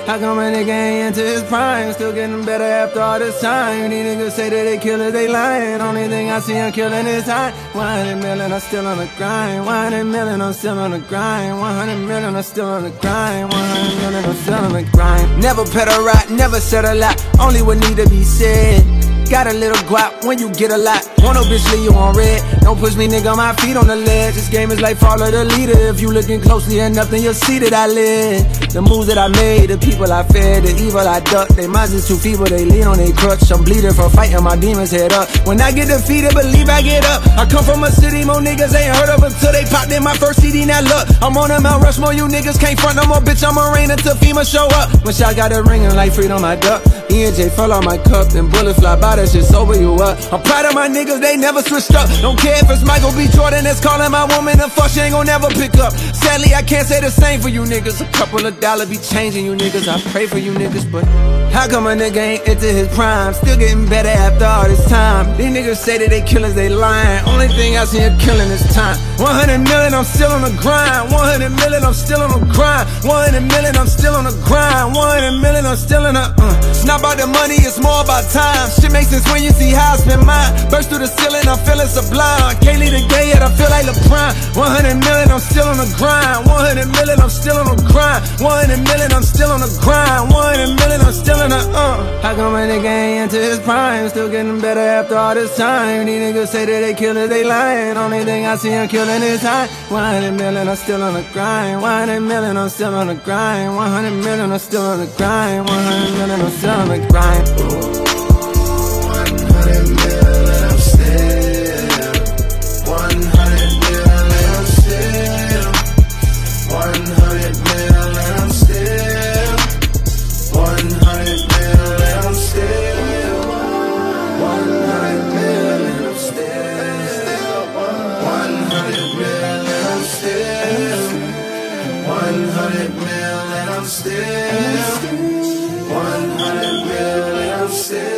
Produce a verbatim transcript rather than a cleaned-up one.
How come a nigga ain't into his prime? Still getting better after all this time. These niggas say that they killers, they lying. Only thing I see him killing is time. one hundred million, I'm still on the grind. one hundred million, I'm still on the grind. one hundred million, I'm still on the grind. one hundred million, I'm still on the grind. Never pet a rat, never said a lot. Only what need to be said. Got a little guap when you get a lot. Want no bitch leave you on red. Don't push me, nigga, my feet on the ledge. This game is like follow the leader. If you looking closely enough, then you'll see that I live. The moves that I made, the people I fed, the evil I ducked. They minds is too feeble, they lean on their crutch. I'm bleeding from fighting my demons head up. When I get defeated, believe I get up. I come from a city, more niggas ain't heard of until they popped in my first C D, now look. I'm on a Mount Rushmore, you niggas can't front no more, bitch, I'm a rain until FEMA show up. When shot got a ring and like freedom I duck. E and J fell on my cup, then bullets fly by, that shit sober you up. I'm proud of my niggas, they never switched up. Don't care if it's Michael B. Jordan that's calling my woman a fuck, she ain't gon' never pick up. Sadly, I can't say the same for you niggas. A couple of dollars be changing you niggas. I pray for you niggas, but how come a nigga ain't into his prime? Still getting better after all this time. These niggas say that they killers, they lying. Only thing I see him killing is time. one hundred million, I'm still on the grind. one hundred million, I'm still on the grind. one hundred million, I'm still on the grind. one hundred million, I'm still in the uh. It's not about the money, it's more about time. Shit makes sense when you see how I spend mine. Burst through the ceiling, I'm feeling sublime. Can't leave the game yet, I feel like LeBron. one hundred million, I'm still on the grind. one hundred million, I'm still on the grind. one hundred million, I'm still on the grind. one hundred million, I'm still in the uh. How come a nigga ain't into his prime? Still getting better after all this time. These niggas say that they killers, they lying. Only thing I see him killing is time. one hundred million, I'm still on the grind. one hundred million, I'm still on the grind. one hundred million, I'm still on the grind. one hundred million, I'm still on the grind. one hundred million, I'm still. one hundred million, I'm still. one hundred million, I'm still. one hundred million, I'm still. one hundred million, I'm still. one hundred million, I'm still. one hundred million, I'm still. one hundred million, I'm still.